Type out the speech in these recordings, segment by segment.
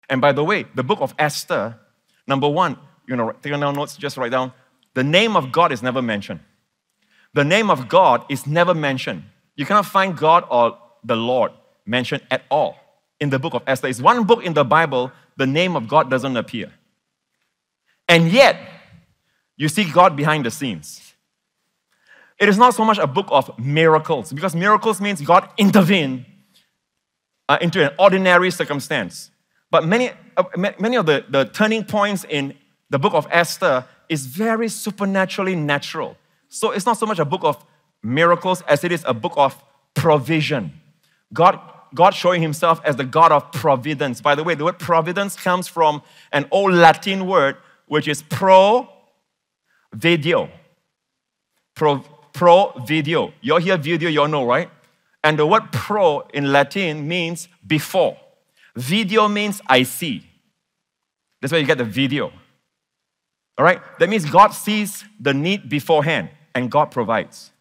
And by the way, the book of Esther, number one, take down notes, just write down, the name of God is never mentioned. The name of God is never mentioned. You cannot find God or the Lord mentioned at all in the book of Esther. It's one book in the Bible, the name of God doesn't appear. And yet, you see God behind the scenes. It is not so much a book of miracles, because miracles means God intervened into an ordinary circumstance. But many of the turning points in the book of Esther is very supernaturally natural. So it's not so much a book of miracles as it is a book of provision. God showing himself as the God of providence. By the way, the word providence comes from an old Latin word, which is pro-video. Pro-video. You all hear video, you all know, right? And the word pro in Latin means before. Video means I see. That's where you get the video. All right? That means God sees the need beforehand and God provides.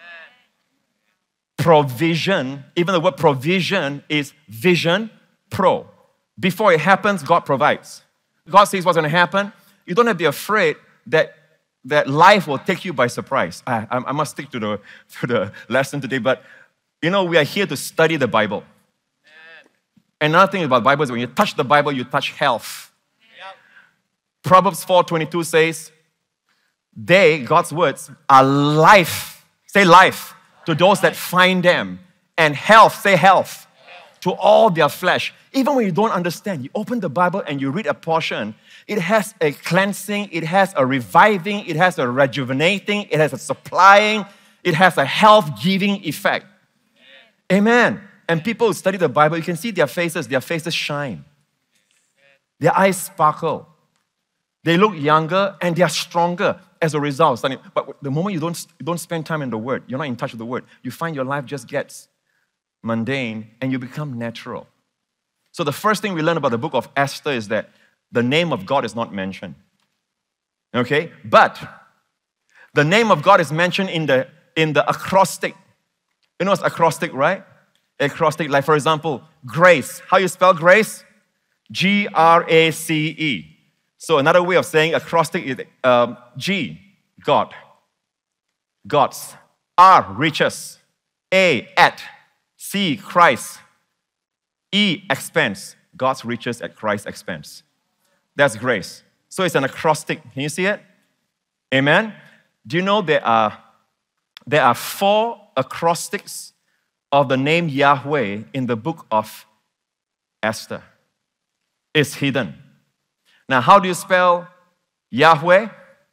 Provision, even the word provision is vision, pro. Before it happens, God provides. God sees what's going to happen. You don't have to be afraid that life will take you by surprise. I must stick to the lesson today, but we are here to study the Bible. Another thing about the Bible is when you touch the Bible, you touch health. Proverbs 4:22 says, they, God's words, are life. Say life. To those that find them. And health, say health. To all their flesh. Even when you don't understand, you open the Bible and you read a portion, it has a cleansing, it has a reviving, it has a rejuvenating, it has a supplying, it has a health-giving effect. Amen. And people who study the Bible, you can see their faces shine. Their eyes sparkle. They look younger and they are stronger as a result. But the moment you don't spend time in the Word, you're not in touch with the Word, you find your life just gets mundane and you become natural. So the first thing we learn about the book of Esther is that the name of God is not mentioned. Okay? But the name of God is mentioned in the acrostic. You know what's acrostic, right? Acrostic, like for example, grace. How you spell grace? G-R-A-C-E. So another way of saying acrostic is G, God. Gods. R, riches. A, at. C, Christ. E, expense. God's riches at Christ's expense. That's grace. So it's an acrostic. Can you see it? Amen? Do you know there are 4 acrostics of the name Yahweh in the book of Esther? It's hidden. Now, how do you spell Yahweh?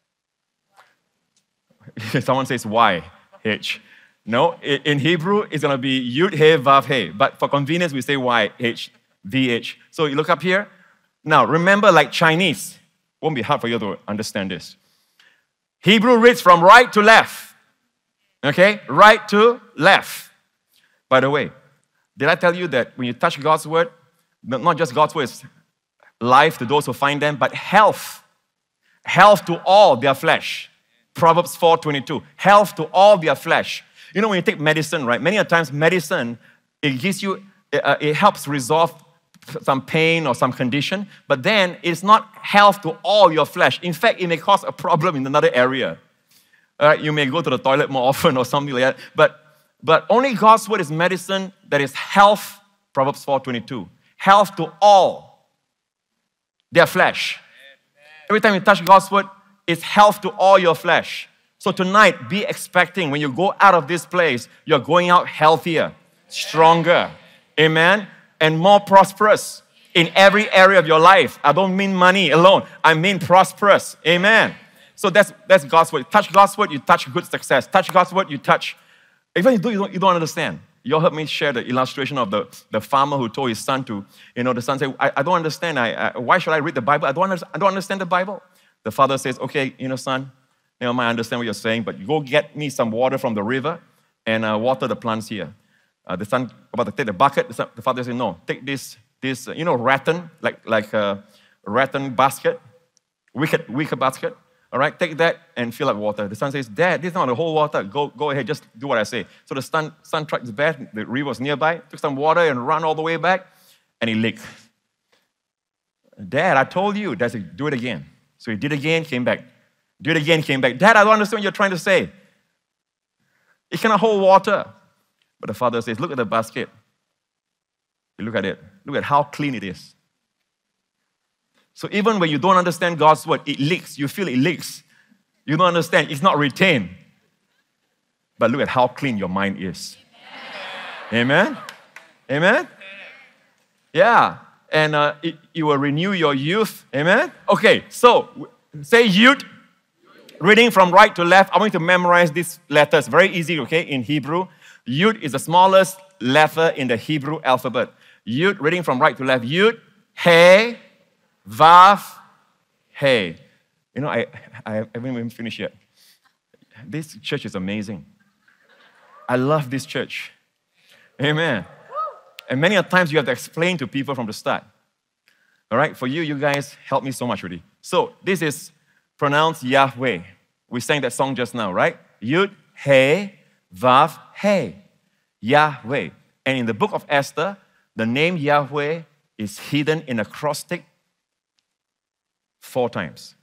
Someone says Y-H. No, in Hebrew, it's going to be Yud-He, Vav-He. But for convenience, we say Y-H-V-H. So you look up here. Now, remember, like Chinese, won't be hard for you to understand this. Hebrew reads from right to left. Okay? Right to left. By the way, did I tell you that when you touch God's word, not just God's word, it's life to those who find them, but health. Health to all their flesh. Proverbs 4:22. Health to all their flesh. You know, when you take medicine, right? Many times medicine, it gives you, it helps resolve some pain or some condition, but then it's not health to all your flesh. In fact, it may cause a problem in another area. You may go to the toilet more often or something like that, but only God's word is medicine that is health, Proverbs 4:22. Health to all their flesh. Every time you touch God's word, it's health to all your flesh. So tonight, be expecting when you go out of this place, you're going out healthier, stronger, amen, and more prosperous in every area of your life. I don't mean money alone. I mean prosperous, amen. So that's God's word. Touch God's word, you touch good success. Touch God's word, you touch. Even if you don't understand. You all heard me share the illustration of the farmer who told his son to, the son said, I don't understand. Why should I read the Bible? I don't understand the Bible. The father says, okay, son, never mind, I understand what you're saying, but you go get me some water from the river and water the plants here. The son about to take the bucket. The father said, no, take this rattan, like a rattan basket, wicker basket. All right, take that and fill up water. The son says, Dad, this is not the whole water. Go ahead, just do what I say. So the son tried his best. The river was nearby, took some water and ran all the way back, and he leaked. Dad, I told you. Dad said, do it again. So he did it again, came back. Do it again, came back. Dad, I don't understand what you're trying to say. It cannot hold water. But the father says, look at the basket. You look at it. Look at how clean it is. So even when you don't understand God's word, it leaks. You feel it leaks. You don't understand. It's not retained. But look at how clean your mind is. Amen? Amen? Yeah. And it will renew your youth. Amen? Okay, so say youth. Reading from right to left. I want you to memorize these letters. Very easy, okay, in Hebrew. Yud is the smallest letter in the Hebrew alphabet. Yud, reading from right to left. Yud, He, Vav, He. You know, I haven't even finished yet. This church is amazing. I love this church. Amen. And many a times you have to explain to people from the start. All right, for you guys help me so much, really. So this is pronounced Yahweh. We sang that song just now, right? Yud, He, Vav, He. Yahweh. And in the book of Esther, the name Yahweh is hidden in acrostic 4 times.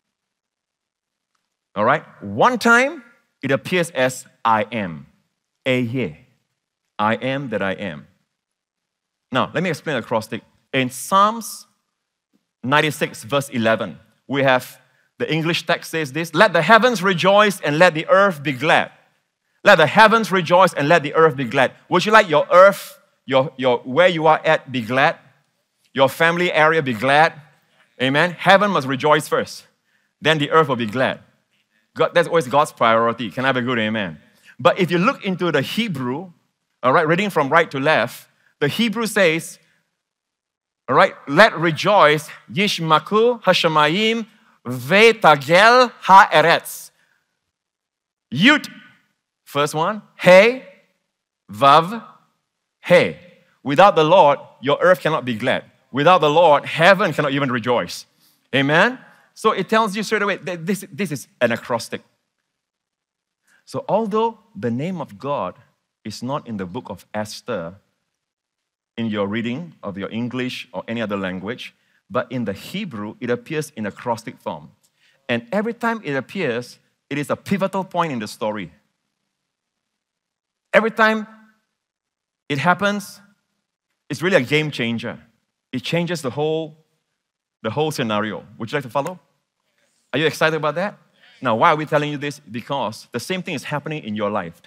All right? One time, it appears as I am. Ehyeh. I am that I am. Now, let me explain the acrostic. In Psalms 96, verse 11, we have the English text says this: let the heavens rejoice and let the earth be glad. Let the heavens rejoice and let the earth be glad. Would you like your earth, your where you are at, be glad? Your family area be glad? Amen? Heaven must rejoice first. Then the earth will be glad. God, that's always God's priority. Can I have a good amen? But if you look into the Hebrew, all right, reading from right to left, the Hebrew says, all right, let rejoice, yishmaku hashamayim ve'tagel ha'eretz. Yud, first one, He, Vav, He. Without the Lord, your earth cannot be glad. Without the Lord, heaven cannot even rejoice. Amen? So it tells you straight away that this is an acrostic. So although the name of God is not in the book of Esther, in your reading of your English or any other language, but in the Hebrew, it appears in acrostic form. And every time it appears, it is a pivotal point in the story. Every time it happens, it's really a game changer. It changes the whole scenario. Would you like to follow? Are you excited about that? Now, why are we telling you this? Because the same thing is happening in your life.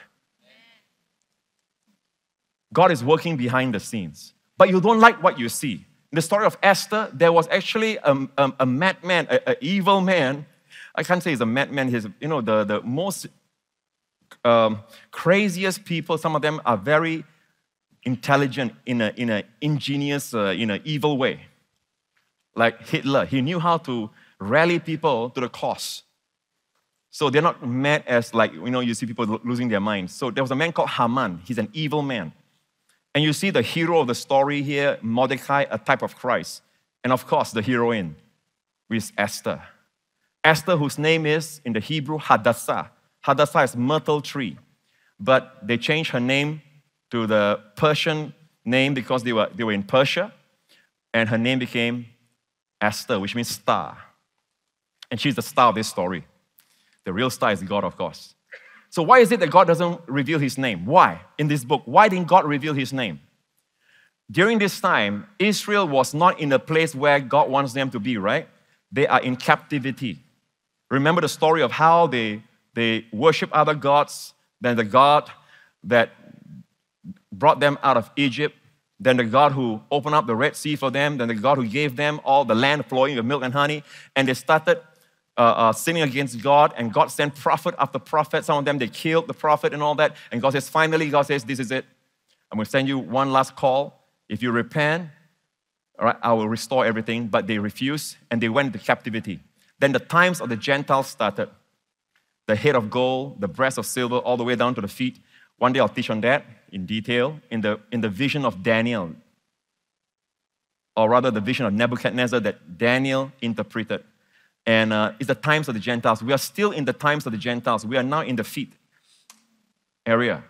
God is working behind the scenes, but you don't like what you see. In the story of Esther, there was actually a madman, an evil man. I can't say he's a madman. He's, the most craziest people. Some of them are very intelligent in an ingenious, evil way. Like Hitler, he knew how to rally people to the cause. So they're not mad as you see people losing their minds. So there was a man called Haman. He's an evil man. And you see the hero of the story here, Mordecai, a type of Christ. And of course, the heroine, which is Esther. Esther, whose name is, in the Hebrew, Hadassah. Hadassah is myrtle tree. But they changed her name to the Persian name because they were in Persia. And her name became Esther, which means star. And she's the star of this story. The real star is God, of course. So why is it that God doesn't reveal His name? Why? In this book, why didn't God reveal His name? During this time, Israel was not in a place where God wants them to be, right? They are in captivity. Remember the story of how they worship other gods, then the God that brought them out of Egypt, then the God who opened up the Red Sea for them, then the God who gave them all the land flowing with milk and honey, and they started sinning against God, and God sent prophet after prophet. Some of them, they killed the prophet and all that. And God says, finally, God says, this is it. I'm going to send you one last call. If you repent, all right, I will restore everything. But they refused, and they went into captivity. Then the times of the Gentiles started. The head of gold, the breast of silver, all the way down to the feet. One day I'll teach on that in detail in the vision of Daniel. Or rather, the vision of Nebuchadnezzar that Daniel interpreted. And it's the times of the Gentiles. We are still in the times of the Gentiles. We are now in the feet area.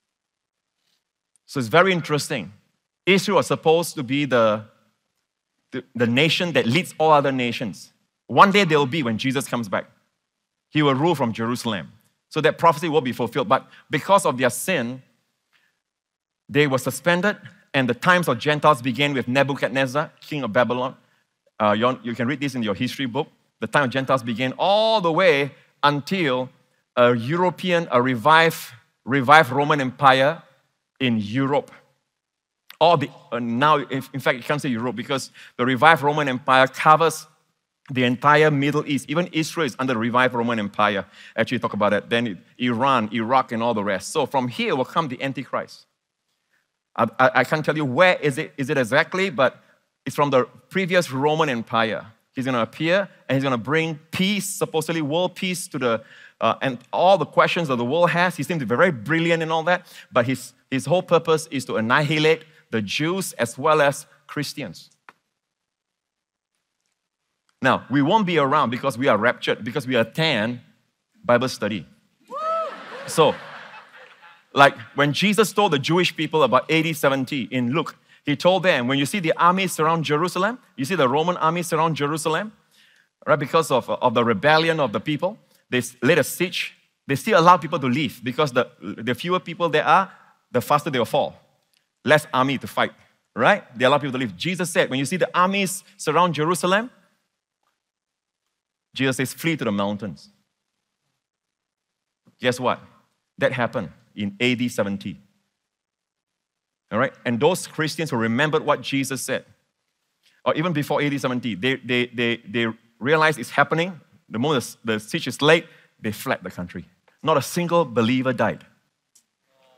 So it's very interesting. Israel was supposed to be the the nation that leads all other nations. One day there will be when Jesus comes back. He will rule from Jerusalem. So that prophecy will be fulfilled. But because of their sin, they were suspended, and the times of Gentiles began with Nebuchadnezzar, king of Babylon. You can read this in your history book. The time of Gentiles began all the way until a revived Roman Empire in Europe. Now, in fact, it comes to Europe because the revived Roman Empire covers the entire Middle East. Even Israel is under the revived Roman Empire. Actually, talk about that. Then Iran, Iraq, and all the rest. So from here will come the Antichrist. I can't tell you where is it exactly, but it's from the previous Roman Empire. He's going to appear, and he's going to bring peace, supposedly world peace, to the and all the questions that the world has. He seems to be very brilliant and all that, but his whole purpose is to annihilate the Jews as well as Christians. Now, we won't be around because we are raptured, because we attend Bible study. So, like when Jesus told the Jewish people about AD 70 in Luke, he told them, when you see the armies surround Jerusalem, you see the Roman army surround Jerusalem, right, because of the rebellion of the people, they laid a siege. They still allow people to leave because the fewer people there are, the faster they will fall. Less army to fight, right? They allow people to leave. Jesus said, when you see the armies surround Jerusalem, Jesus says, flee to the mountains. Guess what? That happened in AD 70. All right? And those Christians who remembered what Jesus said, or even before AD 70, they realized it's happening. The moment the siege is laid, they fled the country. Not a single believer died.